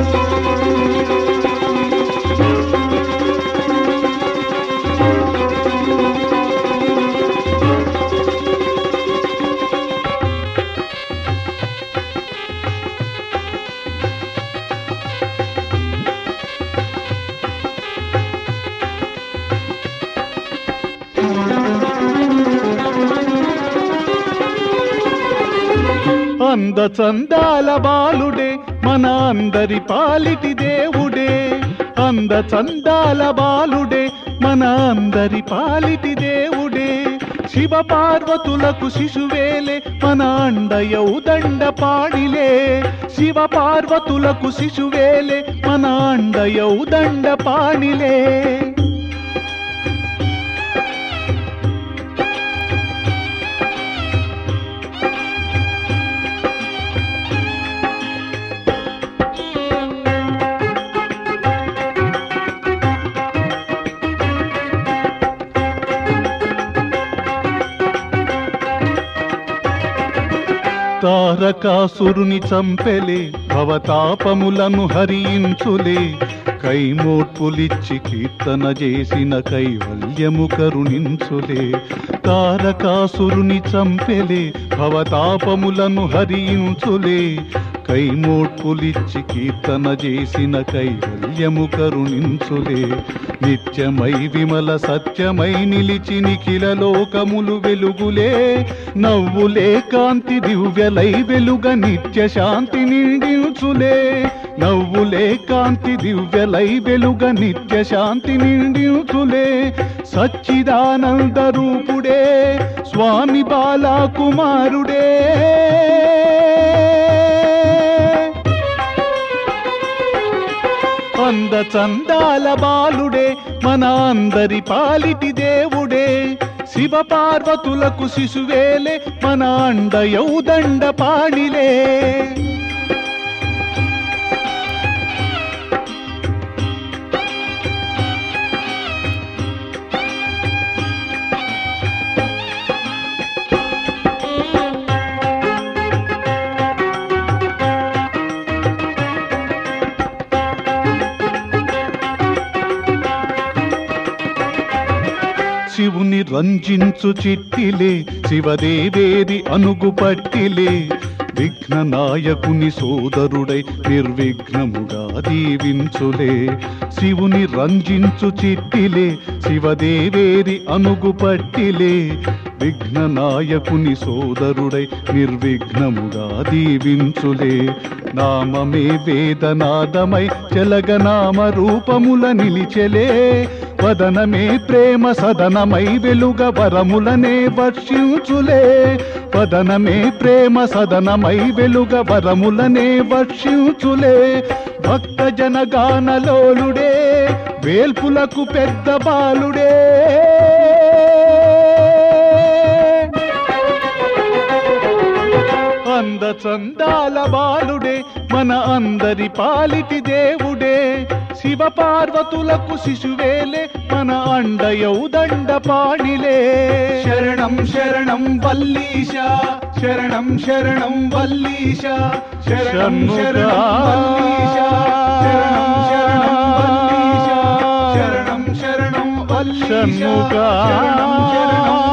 అందచందాల బాలుడే మన అందరి పాలిటి దేవుడే, అందచందాల బాలుడే మన అందరి పాలిటి దేవుడే, శివ పార్వతులకు శిశువేలే మన అండయౌదండ పాడిలే, శివ పార్వతులకు శిశువేలే మన అండయౌదండ పాడిలే. తారకాసురుని చంపెలే, భవతాపములను హరించులే, కైమోట్పులిచ్చి కీర్తన చేసిన కైవల్యము కరుణించులే. తారకాసురుని చంపెలే, భవతాపములను హరించులే, కైమోట్పులిచ్చి కీర్తన చేసిన కైవల్యము కరుణించులే. నిత్యమై విమల సత్యమై నిలిచి నిఖిల లోకములు వెలుగులే, నవ్వులే కాంతి దివ్యలై వెలుగ నిత్య శాంతి నిండించులే, నవ్వులే కాంతి దివ్యలై వెలుగ నిత్య శాంతి నిండించులే. సచ్చిదానంద రూపుడే స్వామి బాలకుమారుడే, అందచందాల బాలుడే మన అందరి పాలిటి దేవుడే, శివ పార్వతులకు శిశువేలే మన అండయౌదండ పాడిలే. శివుని రంజించు చిట్టిలే, శివదేవేది అనుగుపట్టిలే, విఘ్న నాయకుని సోదరుడై నిర్విఘ్నముగా దీవించులే. శివుని రంజించు చిట్టిలే, శివదేవేది అనుగుపట్టిలే, విఘ్న నాయకుని సోదరుడై నిర్విఘ్నముగా దీవించులే. నామమే వేదనాదమై జలగనామ రూపముల నిలిచెలే, వదనమే ప్రేమ సదనమై వెలుగ వరములనే వర్షించులే, వదనమే ప్రేమ సదనమై వెలుగ వరములనే వర్షించులే. భక్త జనగానలోలుడే వేల్పులకు పెద్ద బాలుడే, అందచందాల బాలుడే మన అందరి పాలిటి దేవుడే, శివ పార్వతులకు శిశువేలే మన అండయౌదండ పాడిలే. శరణం శరణం వల్లీశ, శరణం శరణం వల్లీశ, శరణం శరణం వల్లీశ, శరణం శరణం వల్లీశ, శరణం శరణం వల్లీశ, శరణం శరణం